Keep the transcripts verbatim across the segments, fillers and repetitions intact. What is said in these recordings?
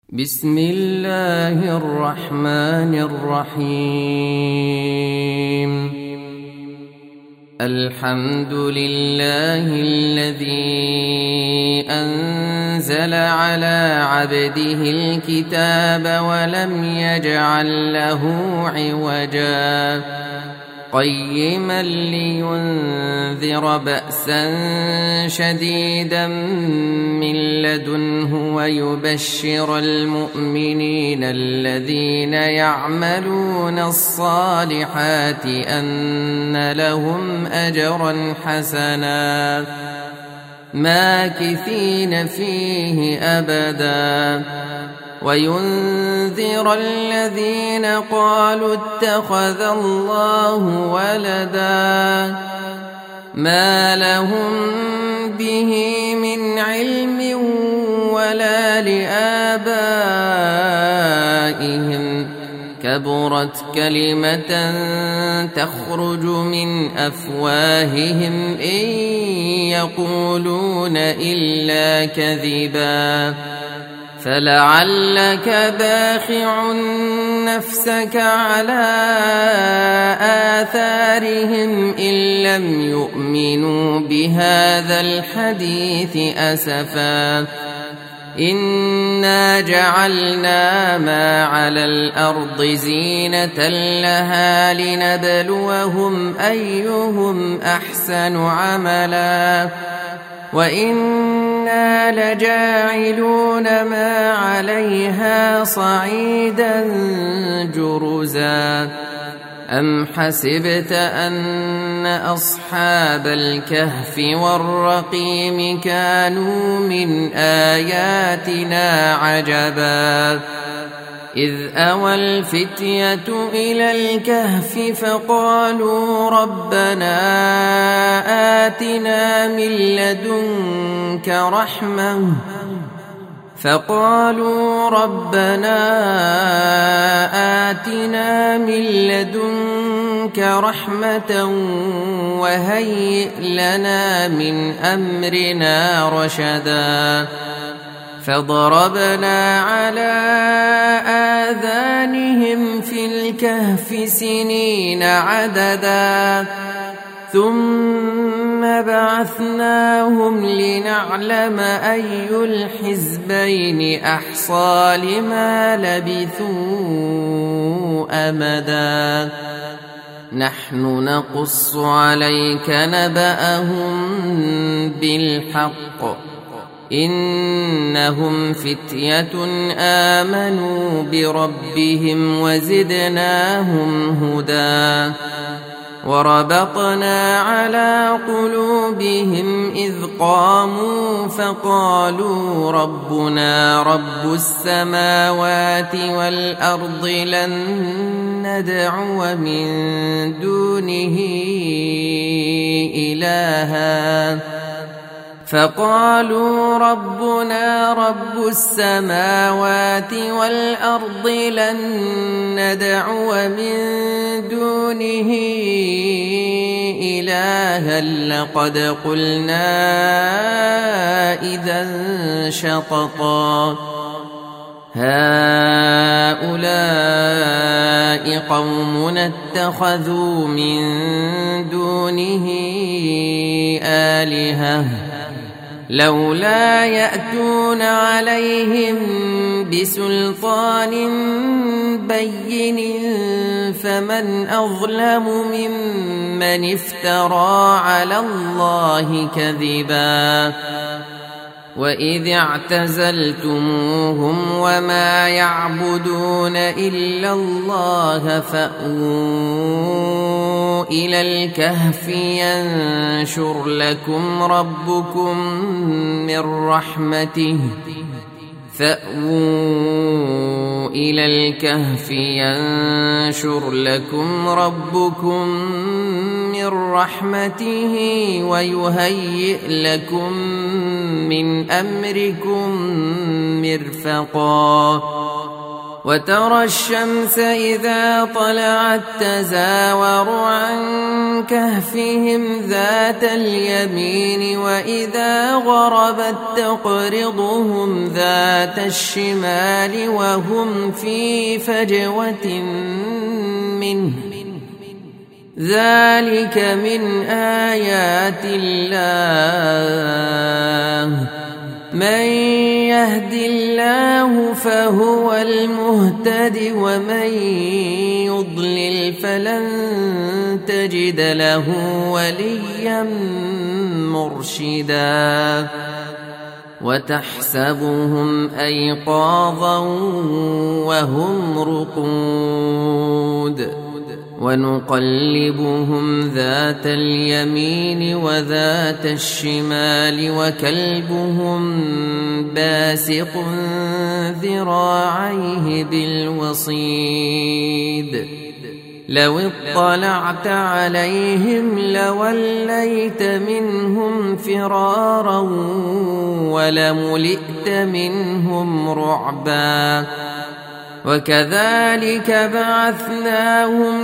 بسم الله الرحمن الرحيم. الحمد لله الذي أنزل على عبده الكتاب ولم يجعل له عوجا قيما لينذر بأسا شديدا من لدنه ويبشر المؤمنين الذين يعملون الصالحات أن لهم أجرا حسنا ماكثين فيه أبدا وينذر الذين قالوا اتخذ الله ولدا ما لهم به من علم ولا لآبائهم كبرت كلمة تخرج من أفواههم إن يقولون إلا كذبا فلعلك باخع نفسك على آثارهم إن لم يؤمنوا بهذا الحديث أسفا إنا جعلنا ما على الأرض زينة لها لنبلوهم أيهم أحسن عملا وإنا لجاعلون ما عليها صعيدا جرزا أم حسبت أن أصحاب الكهف والرقيم كانوا من آياتنا عجبا إذ أوى الفتية إلى الكهف فقالوا ربنا آتنا من لدنك رحمة فقالوا ربنا آتنا من لدنك رحمة وهيئ لنا من أمرنا رشدا فضربنا على آذانهم في الكهف سنين عددا ثم بعثناهم لنعلم أي الحزبين أحصى لما لبثوا أمدا نحن نقص عليك نبأهم بالحق إنهم فتية آمنوا بربهم وزدناهم هدى وربطنا على قلوبهم إذ قاموا فقالوا ربنا رب السماوات والأرض لن ندعو من دونه إلها فقالوا ربنا رب السماوات والأرض لن ندعو من دونه إلها لقد قلنا إذا شططا هؤلاء قومنا اتخذوا من دونه آلهة لولا يأتون عليهم بسلطان بين فمن أظلم ممن افترى على الله كذبا وإذ اعتزلتموهم وما يعبدون إلا الله فأووا إلى الكهف ينشر لكم ربكم من رحمته فأووا إلى الكهف ينشر لكم ربكم من رحمته ويهيئ لكم من أمركم مرفقا وترى الشمس إذا طلعت تزاور عن كهفهم ذات اليمين وإذا غربت تقرضهم ذات الشمال وهم في فجوة منه ذلك من آيات الله من يهد الله فهو المهتد ومن يضلل فلن تجد له وليا مرشدا وتحسبهم أيقاظا وهم رقود ونقلبهم ذات اليمين وذات الشمال وكلبهم باسق ذراعيه بالوصيد لو اطلعت عليهم لوليت منهم فرارا ولملئت منهم رعبا وكذلك بعثناهم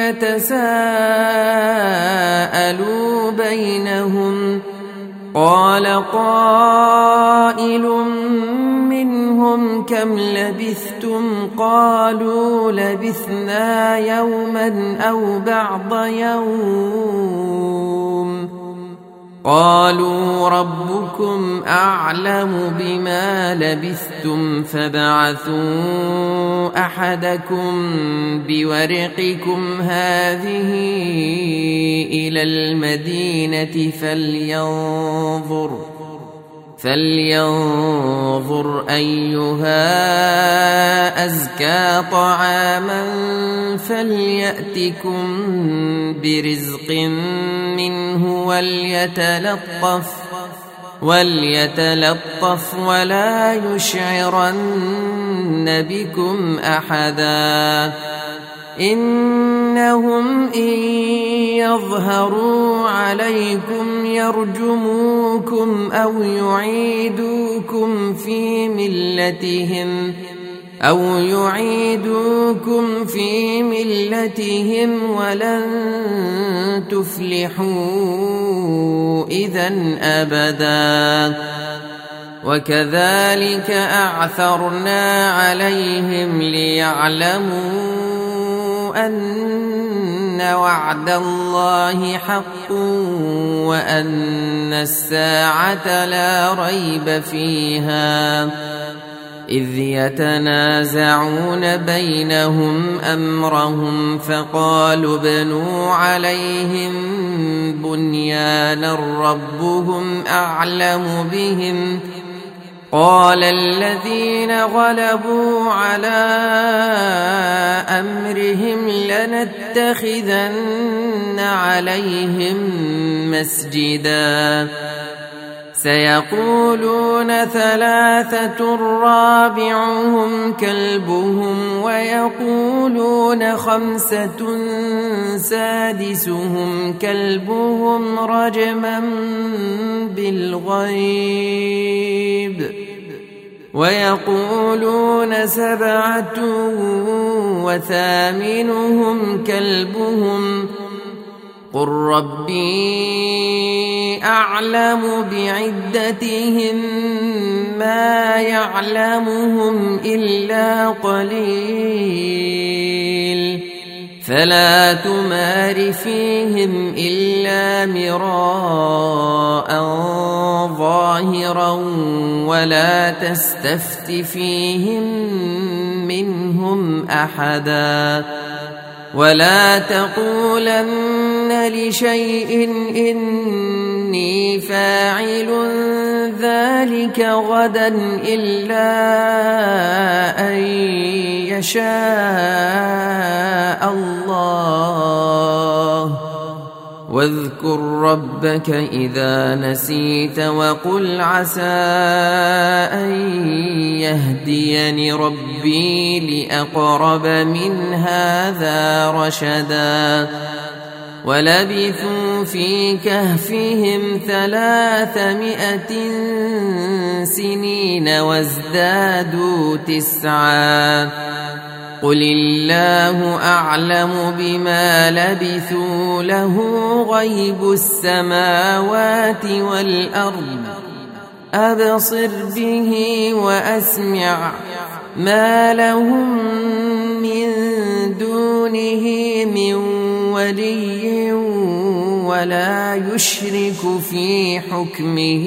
ليتساءلوا بينهم قال قائل منهم كم لبثتم قالوا لبثنا يوما أو بعض يوم قالوا ربكم أعلم بما لبثتم فابعثوا أحدكم بورقكم هذه إلى المدينة فلينظر فلينظر أيها أزكى طعاما فليأتكم برزق منه وليتلطف وليتلطف ولا يشعرن بكم أحدا إنهم إن يظهروا عليكم يرجموكم أو يعيدوكم في ملتهم أو يعيدوكم في ملتهم ولن تفلحوا إذن أبدا وكذلك أعثرنا عليهم ليعلموا أن وعد الله حق وأن الساعة لا ريب فيها إذ يتنازعون بينهم أمرهم فقالوا ابنوا عليهم بنيانا ربهم أعلم بهم قال الذين غلبوا على أمرهم لنتخذن عليهم مسجدا سيقولون ثلاثة رابعهم كلبهم ويقولون خمسة سادسهم كلبهم رجما بالغيب ويقولون سبعة وثامنهم كلبهم قل ربي أعلم بعدتهم ما يعلمهم إلا قليل فلا تمار فيهم إلا مراء ظاهرا ولا تستفت فيهم منهم أحدا ولا تقولن لشيء إني فاعل ذلك غدا إلا أن يشاء الله واذكر ربك إذا نسيت وقل عسى أن يهديني ربي لأقرب من هذا رشدا ولبثوا في كهفهم ثلاثمائة سنين وازدادوا تسعا قل الله أعلم بما لبثوا له غيب السماوات والأرض أبصر به وأسمع ما لهم من دونه من ولي ولا يشرك في حكمه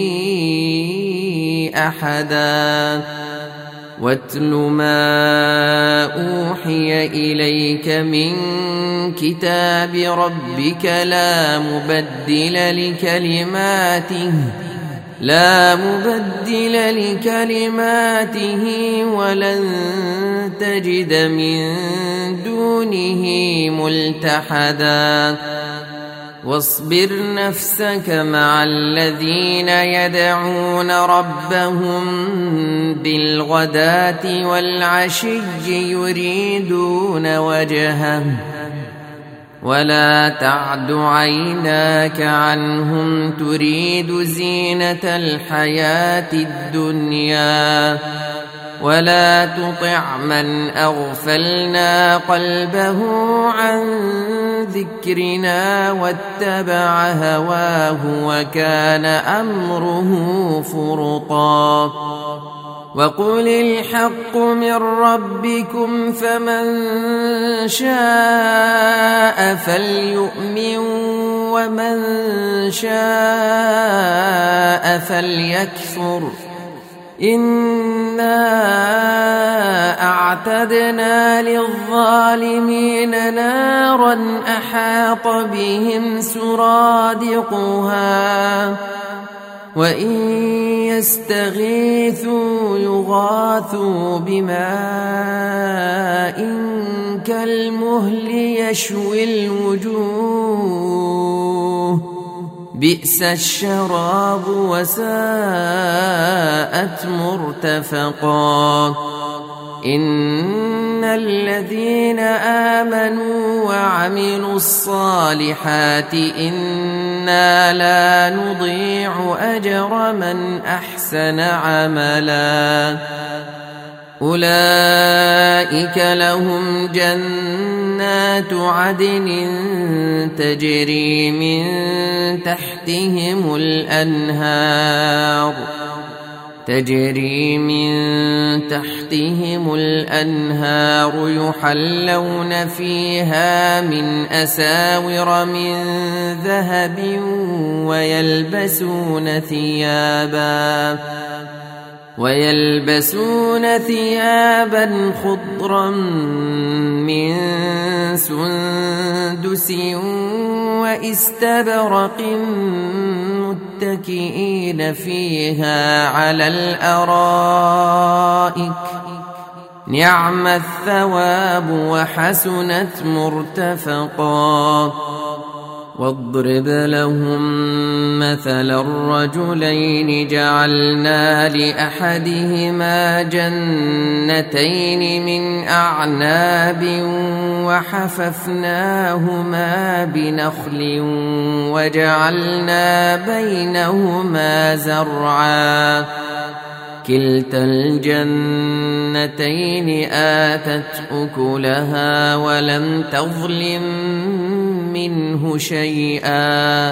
أحدا واتل ما أوحي إليك من كتاب ربك لا مبدل لكلماته لا مبدل لكلماته ولن تجد من دونه ملتحدا واصبر نفسك مع الذين يدعون ربهم بالغداة والعشي يريدون وجهه ولا تعد عيناك عنهم تريد زينة الحياة الدنيا ولا تطع من أغفلنا قلبه عن ذكرنا واتبع هواه وكان أمره فرطا وقل الحق من ربكم فمن شاء فليؤمن ومن شاء فليكفر إنا أعتدنا للظالمين نارا أحاط بهم سرادقها وإن يستغيثوا يغاثوا بماء كالمهل يشوي الوجوه بئس الشراب وساءت مرتفقا إن الذين آمنوا وعملوا الصالحات إنا لا نضيع أجر من أحسن عملا أولئك لهم جنات عدن تجري من تحتهم الأنهار تجري من تحتهم الأنهار يحلون فيها من أساور من ذهب ويلبسون ثيابا ويلبسون ثيابا خضرا من سندس واستبرق متكئين فيها على الأرائك نعم الثواب وحسنت مرتفقا واضرب لهم مثل الرجلين جعلنا لأحدهما جنتين من أعناب وحففناهما بنخل وجعلنا بينهما زرعا كلتا الجنتين آتت أكلها ولم تظلم منه شيئا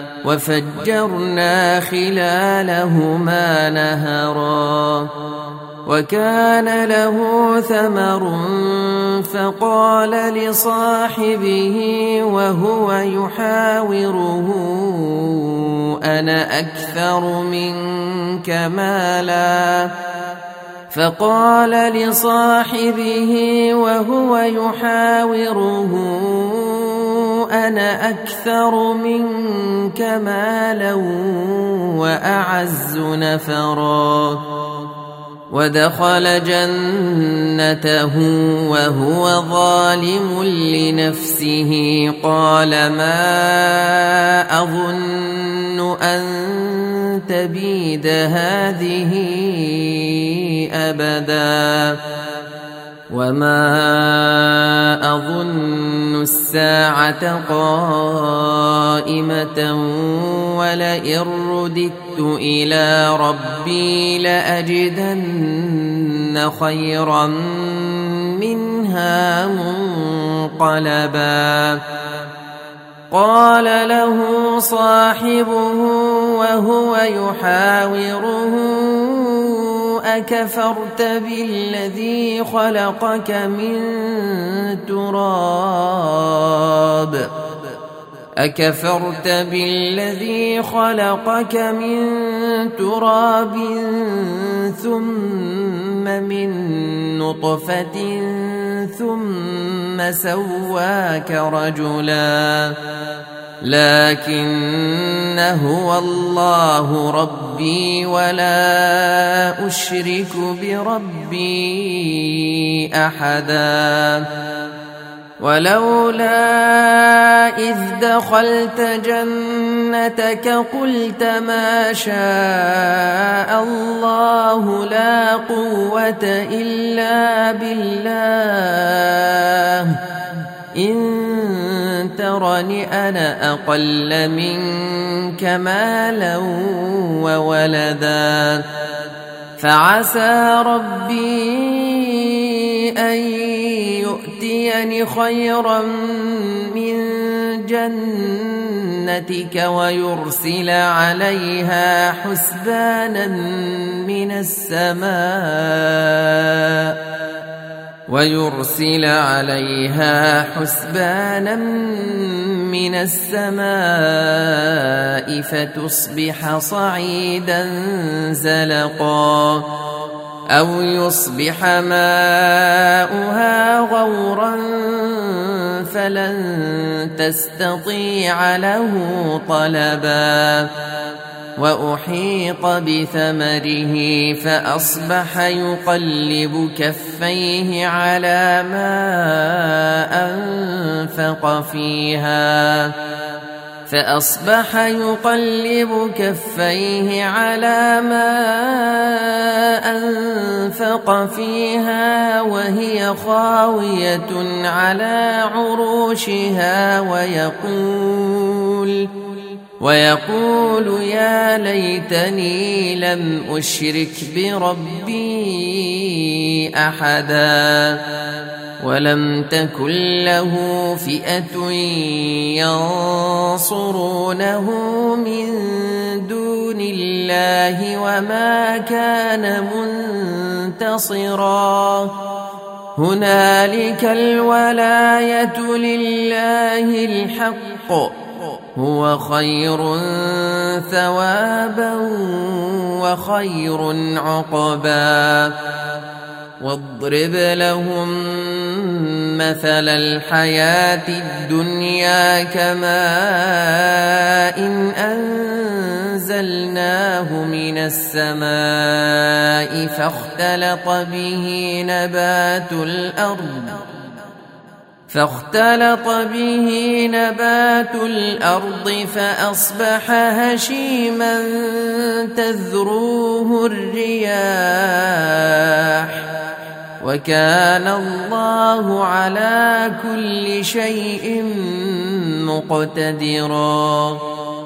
وفجرنا خلالهما نهرا وكان له ثمر فقال لصاحبه وهو يحاوره أنا أكثر منك مالا فقال لصاحبه وهو يحاوره أنا أكثر منك مالا وأعز نفرا ودخل جنته وهو ظالم لنفسه قال ما أظن أن تبيد هذه أبدا وما أظن الساعة قائمة ولئن رددت إلى ربي لأجدن خيرا منها منقلبا قال له صاحبه وهو يحاوره أكفرت بالذي خلقك من تراب أكفرت بالذي خلقك من تراب ثم من نطفة ثم سواك رجلا لكن هو الله ربي ولا أشرك بربي أحدا ولولا إذ دخلت جنتك قلت ما شاء الله لا قوة إلا بالله إن ترني أنا أقل منك مالا وولدا فعسى ربي أن يؤتيني خيرا من جنتك ويرسل عليها حسبانا من السماء ويرسل عليها حسبانا من السماء فتصبح صعيدا زلقا أو يصبح ماؤها غورا فلن تستطيع له طلبا وأحيط بثمره فأصبح يقلب كفيه على ما أنفق فيها فأصبح يقلب كفيه على ما أنفق فيها وهي خاوية على عروشها ويقول ويقول يا ليتني لم أشرك بربي أحدا ولم تكن له فئة ينصرونه من دون الله وما كان منتصرا هنالك الولاية لله الحق هو خير ثوابا وخير عقبا واضرب لهم مثل الحياة الدنيا كماء إن أنزلناه من السماء فاختلط به نبات الأرض فاختلط به نبات الأرض فأصبح هشيما تذروه الرياح وكان الله على كل شيء مقتدرا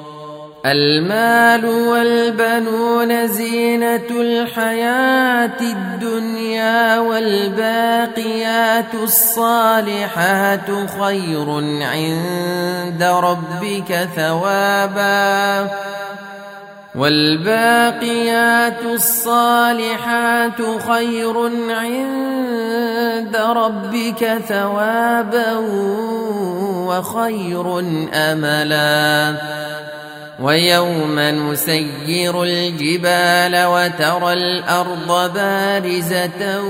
المال والبنون زينة الحياة الدنيا والباقيات الصالحات خير عند ربك ثوابا والباقيات الصالحات خير عند ربك ثوابا وخير أملا ويوم نسير الجبال وترى الأرض بارزة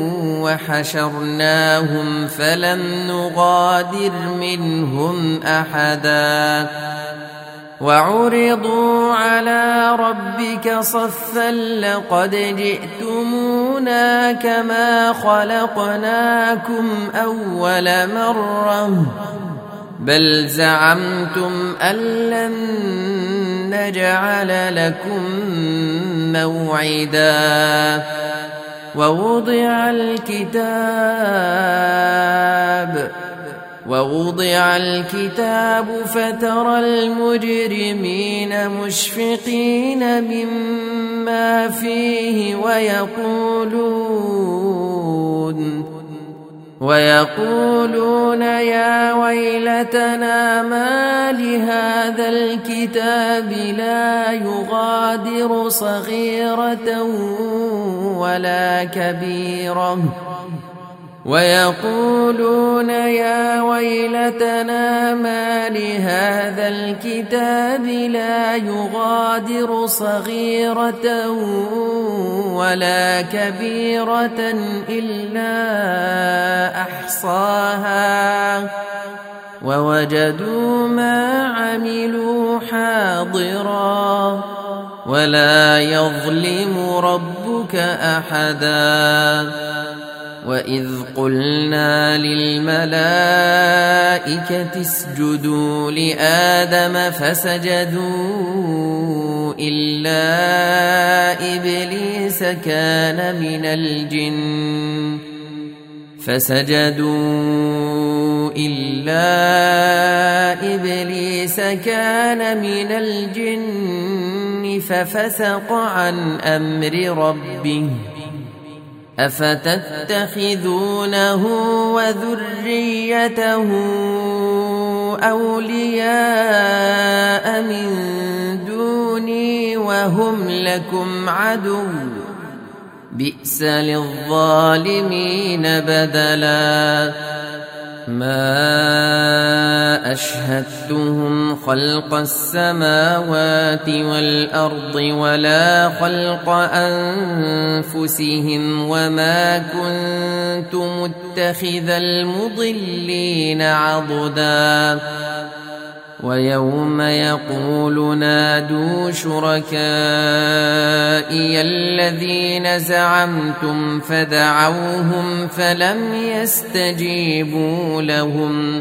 وحشرناهم فلم نغادر منهم أحدا وعرضوا على ربك صفا لقد جئتمونا كما خلقناكم أول مرة بل زعمتم أن لن نجعل لكم موعدا ووضع الكتاب ووضع الكتاب فترى المجرمين مشفقين مما فيه ويقولون ويقولون يا ويلتنا ما لهذا الكتاب لا يغادر صغيرة ولا كبيرة ويقولون يا ويلتنا ما لهذا الكتاب لا يغادر صغيرة ولا كبيرة إلا أحصاها ووجدوا ما عملوا حاضرا ولا يظلم ربك أحدا وإذ قلنا للملائكة اسجدوا لآدم فسجدوا إلا إبليس كان من الجن فسجدوا إلا إبليس كان من الجن ففسق عن أمر ربه أفتتخذونه وذريته أولياء من دوني وهم لكم عدو بئس للظالمين بدلا ما أشهدتهم خلق السماوات والأرض ولا خلق أنفسهم وما كنت متخذ المضلين عضدا ويوم يقول نادوا شركائي الذين زعمتم فدعوهم فلم يستجيبوا لهم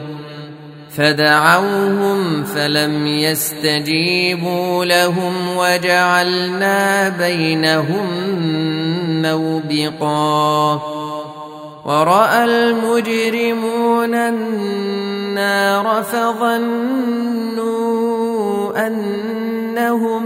فدعوهم فلم يستجيبوا لهم وجعلنا بينهم موبقا ورأى المجرمون النار فظنوا أنهم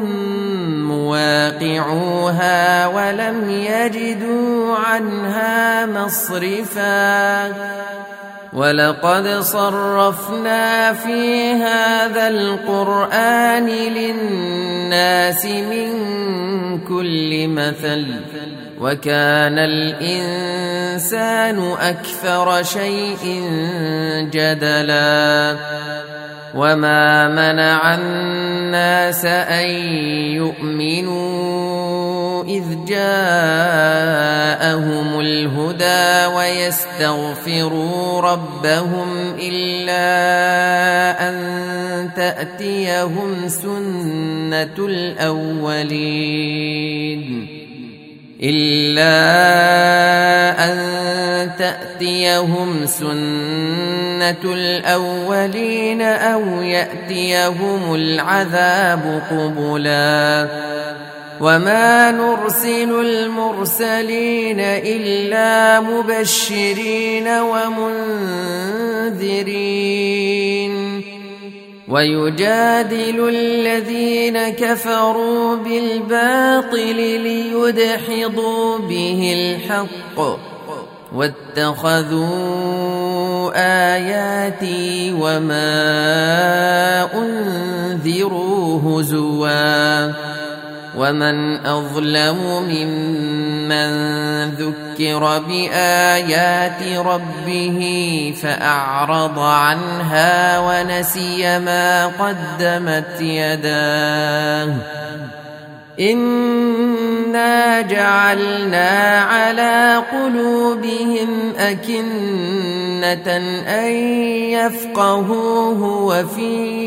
مواقعوها ولم يجدوا عنها مصرفا ولقد صرفنا في هذا القرآن للناس من كل مثل وكان الإنسان أكثر شيء جدلا وما منع الناس أن يؤمنوا إذ جاءهم الهدى ويستغفروا ربهم إلا أن تأتيهم سنة الأولين إلا أن تأتيهم سنة الأولين أو يأتيهم العذاب قبلا وما نرسل المرسلين إلا مبشرين ومنذرين ويجادل الذين كفروا بالباطل ليدحضوا به الحق واتخذوا آياتي وما أنذروا هزوا ومن أظلم ممن ذكر بآيات ربه فأعرض عنها ونسي ما قدمت يداه إنا جعلنا على قلوبهم أكنة أن يفقهوه وفي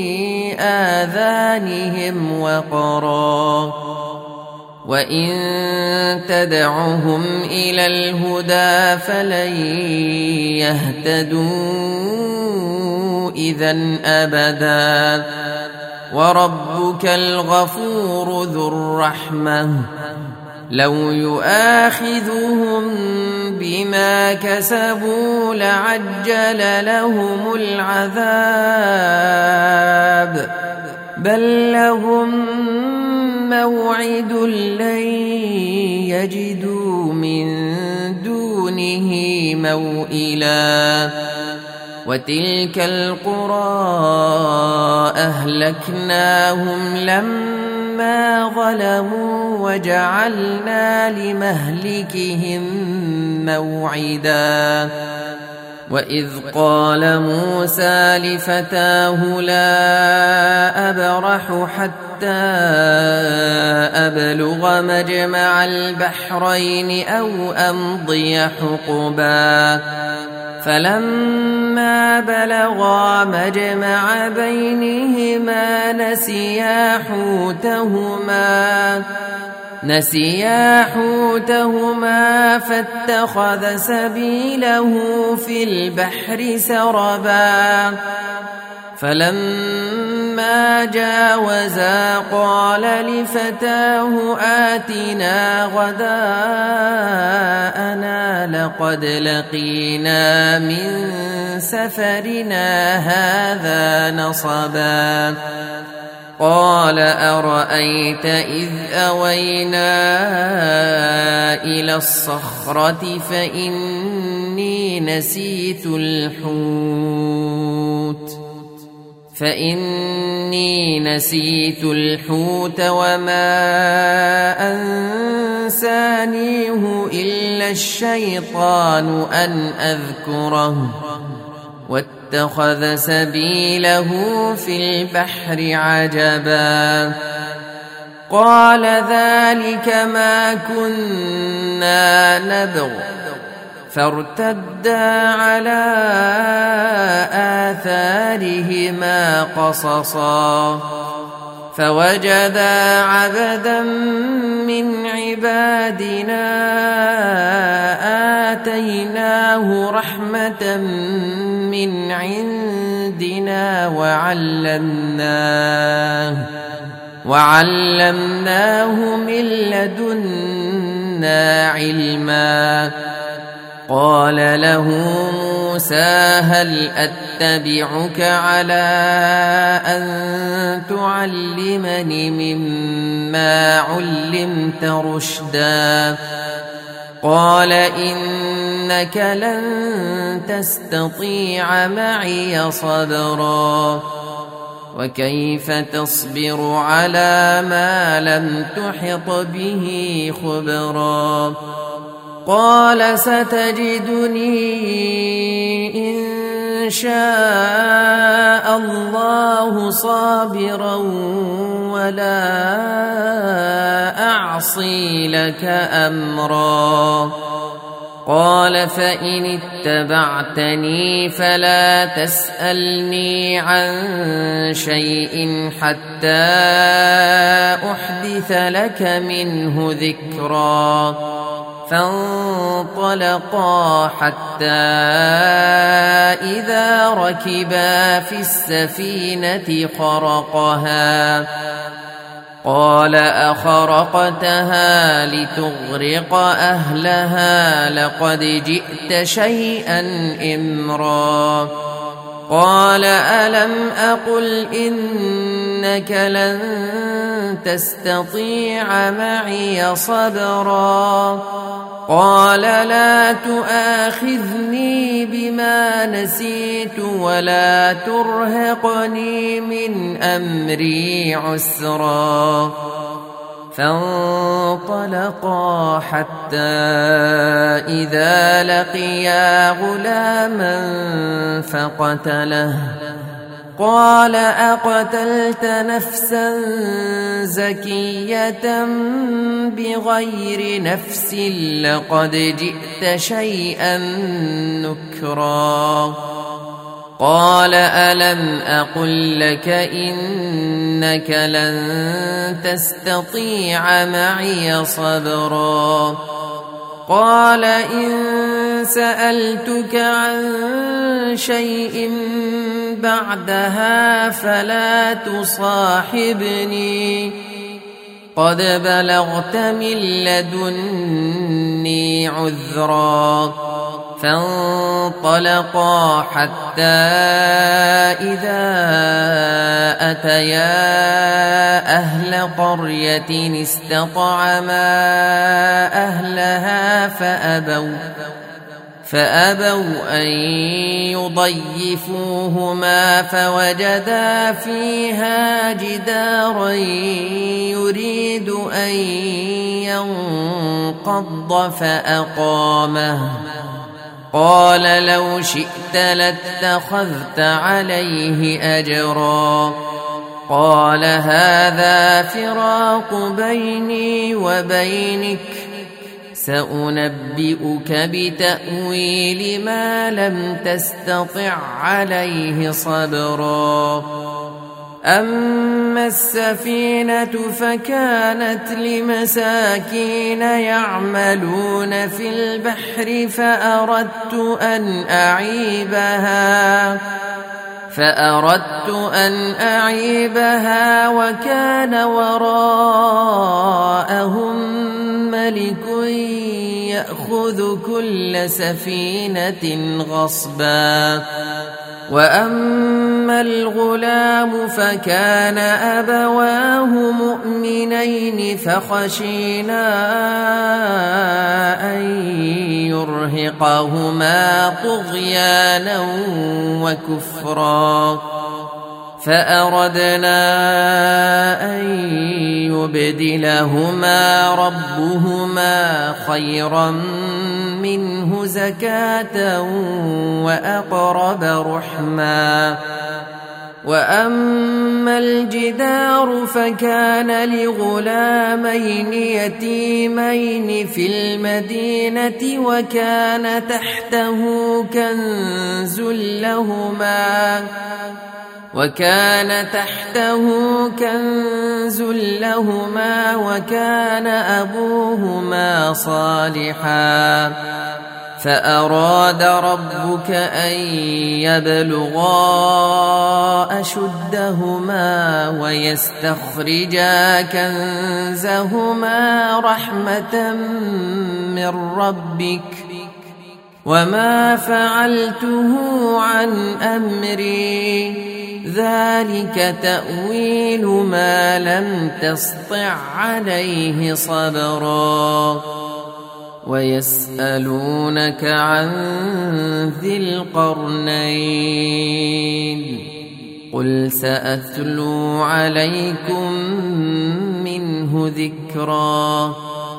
آذانهم وقرا وإن تدعهم إلى الهدى فلن يهتدوا إذن أبدا وربك الغفور ذو الرحمة لو يؤاخذهم بما كسبوا لعجل لهم العذاب بل لهم موعد لن يجدوا من دونه موئلا وتلك القرى أهلكناهم لما ظلموا وجعلنا لمهلكهم موعدا وإذ قال موسى لفتاه لا أبرح حتى أبلغ مجمع البحرين أو أمضي حقبا فلما بلغا مجمع بينهما نسيا حوتهما نسيا حوتهما فاتخذ سبيله في البحر سربا فلما جاوزا قال لفتاه آتنا غداءنا لقد لقينا من سفرنا هذا نصبا قال أرأيت إذ أوينا إلى الصخرة فإني نسيت الحوت فإني نسيت الحوت وما أنسانيه إلا الشيطان أن أذكره واتخذ سبيله في البحر عجبا قال ذلك ما كنا نبغ فارتدا على آثارهما قصصا فوجدا عبدا من عبادنا آتيناه رحمة من عندنا وعلمناه وعلمناه من لدنا علما قال له موسى هل أتبعك على أن تعلمني مما علمت رشدا قال إنك لن تستطيع معي صبرا وكيف تصبر على ما لم تحط به خبرا قال ستجدني إن شاء الله صابرا ولا أعصي لك أمرا قال فإن اتبعتني فلا تسألني عن شيء حتى أحدث لك منه ذكرا فانطلقا حتى إذا ركبا في السفينة خرقها قال أخرقتها لتغرق أهلها لقد جئت شيئا إمرا قال ألم أقل إنك لن تستطيع معي صبرا قال لا تؤاخذني بما نسيت ولا ترهقني من أمري عسرا فانطلقا حتى إذا لقيا غلاما فقتله قال أقتلت نفسا زكية بغير نفس لقد جئت شيئا نكرا قال ألم أقل لك إنك لن تستطيع معي صبرا قال إن سألتك عن شيء بعدها فلا تصاحبني قد بلغت من لدني عذرا فانطلقا حتى إذا أتيا أهل قرية استطعما أهلها فأبوا فأبوا أن يضيفوهما فوجدا فيها جدارا يريد أن ينقض فأقامه قال لو شئت لاتخذت عليه أجرا قال هذا فراق بيني وبينك سأنبئك بتأويل ما لم تستطع عليه صبرا أما السفينة فكانت لمساكين يعملون في البحر فأردت أن أعيبها فأردت أن أعيبها وكان وراءهم ملك يأخذ كل سفينة غصبا وأما الغلام فكان أبواه مؤمنين فخشينا أن يرهقهما طغيانا وكفرا فأردنا أن يبدلهما ربهما خيرا منه زكاة وأقرب رحما وأما الجدار فكان لغلامين يتيمين في المدينة وكان تحته كنز لهما وكان تحته كنز لهما وكان أبوهما صالحا فأراد ربك أن يبلغا أشدهما ويستخرجا كنزهما رحمة من ربك وما فعلته عن أمري ذلك تأويل ما لم تسطع عليه صبرا ويسألونك عن ذي القرنين قل سأتلو عليكم منه ذكرا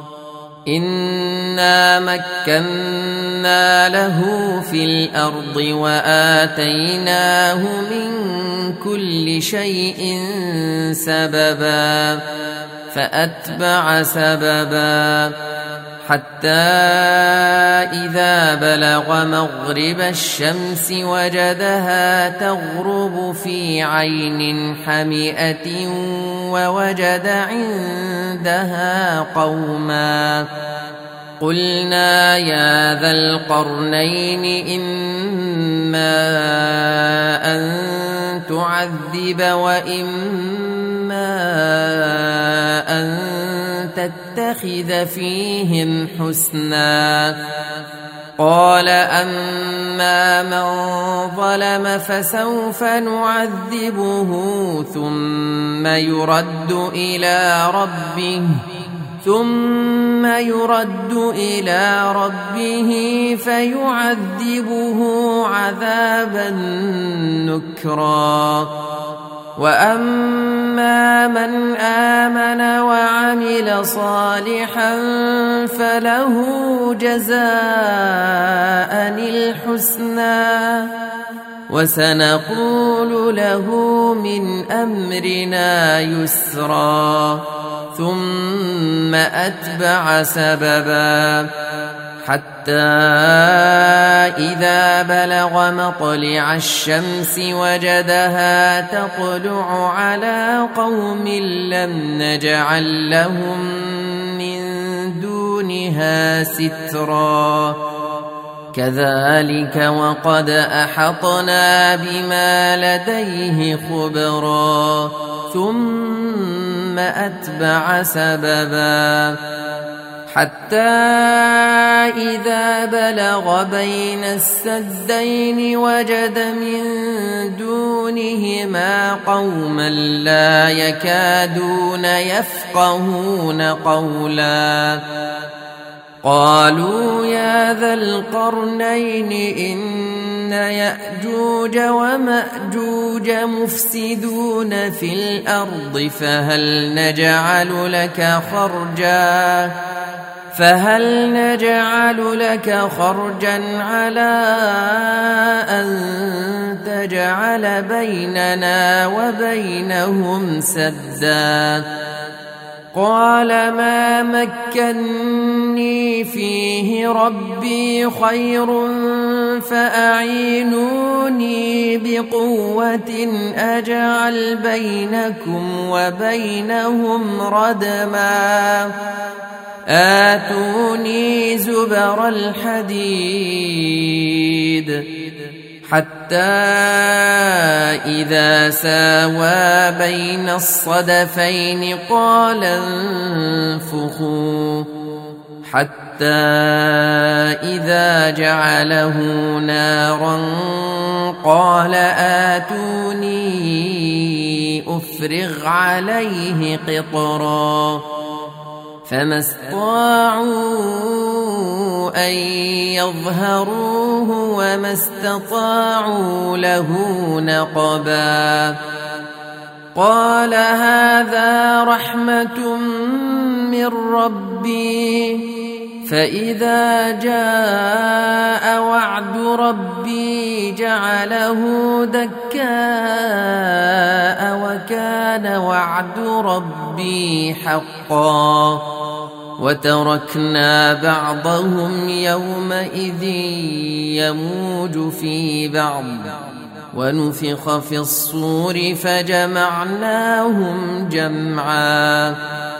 إنا مكنا له في الأرض وآتيناه من كل شيء سببا فأتبع سببا حتى إذا بلغ مغرب الشمس وجدها تغرب في عين حمئة ووجد عندها قوما قلنا يا ذا القرنين إما أن تعذب وإما أن تتخذ فيهم حسنا قال أما من ظلم فسوف نعذبه ثم يرد إلى ربه ثم يرد إلى ربه فيعذبه عذابا نكرا وأما من آمن وعمل صالحا فله جزاء الحسنى وسنقول له من أمرنا يسرا ثم أتبع سببا حتى إذا بلغ مطلع الشمس وجدها تطلع على قوم لم نجعل لهم من دونها سترا كذلك وقد أحطنا بما لديه خبرا ثم ثم أتبع سببا حتى إذا بلغ بين السدين وجد من دونهما قوما لا يكادون يفقهون قولا قالوا يا ذا القرنين إن يأجوج ومأجوج مفسدون في الأرض فهل نجعل لك خرجا فهل نجعل لك خرجا على أن تجعل بيننا وبينهم سدا قال ما مكني فيه ربي خير فأعينوني بقوة أجعل بينكم وبينهم ردما آتوني زبر الحديد حتى إذا ساوى بين الصدفين قال انفخوا حتى إذا جعله نارا قال آتوني أفرغ عليه قطرا فما استطاعوا أن يظهروه وما استطاعوا له نقبا قال هذا رحمة من ربي فإذا جاء وعد ربي جعله دكاء وكان وعد ربي حقا وتركنا بعضهم يومئذ يموج في بعض ونفخ في الصور فجمعناهم جمعا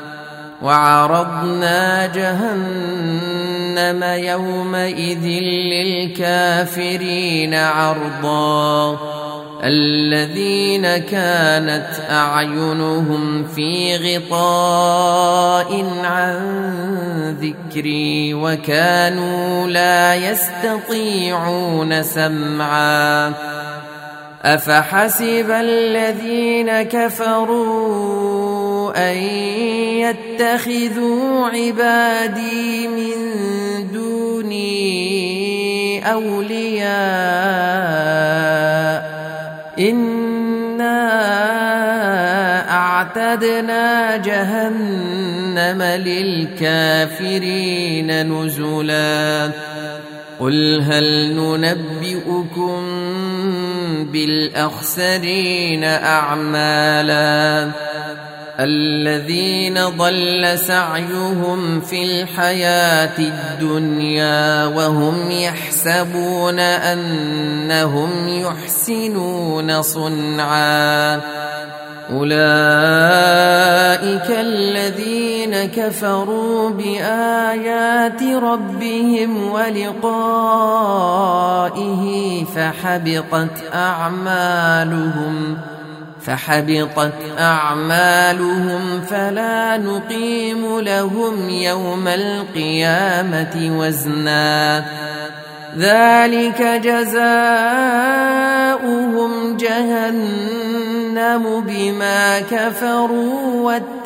وعرضنا جهنم يومئذ للكافرين عرضا الذين كانت أعينهم في غطاء عن ذكري وكانوا لا يستطيعون سمعا أفحسب الذين كفروا أن يتخذوا عبادي من دوني أولياء إنا أعتدنا جهنم للكافرين نزلا قل هل ننبئكم بالأخسرين أعمالا الذين ضل سعيهم في الحياة الدنيا وهم يحسبون أنهم يحسنون صنعا أولئك الذين كفروا بآيات ربهم ولقائه فحبطت أعمالهم فحبطت أعمالهم فلا نقيم لهم يوم القيامة وزنا ذلك جزاؤهم جهنم بما كفروا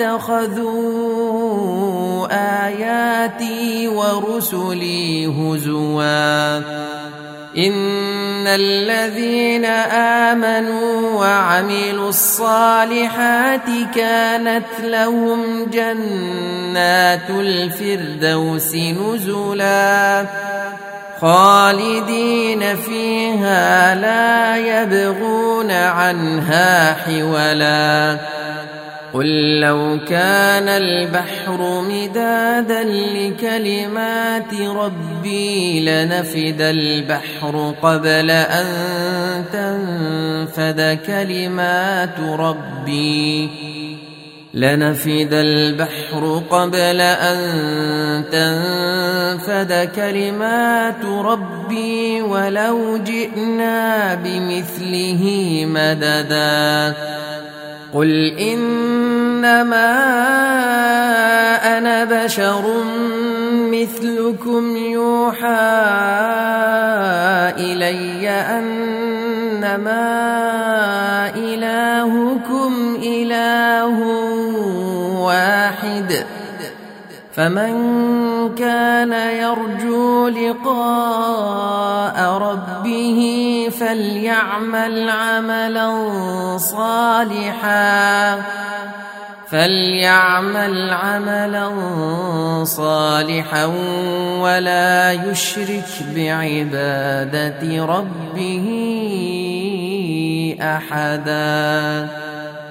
واتخذوا آياتي ورسلي هزوا إن الذين آمنوا وعملوا الصالحات كانت لهم جنات الفردوس نزلا خالدين فيها لا يبغون عنها حولا قل لو كان البحر مدادا لكلمات ربي لنفد البحر قبل أن تنفد كلمات ربي لنفد البحر قبل أن تنفد كلمات ربي ولو جئنا بمثله مددا قل إن إنما أنا بشر مثلكم يوحى إلي أنما إلهكم إله واحد فمن كان يرجو لقاء ربه فليعمل عملا صالحا فليعمل عملا صالحا ولا يشرك بعبادة ربه أحدا.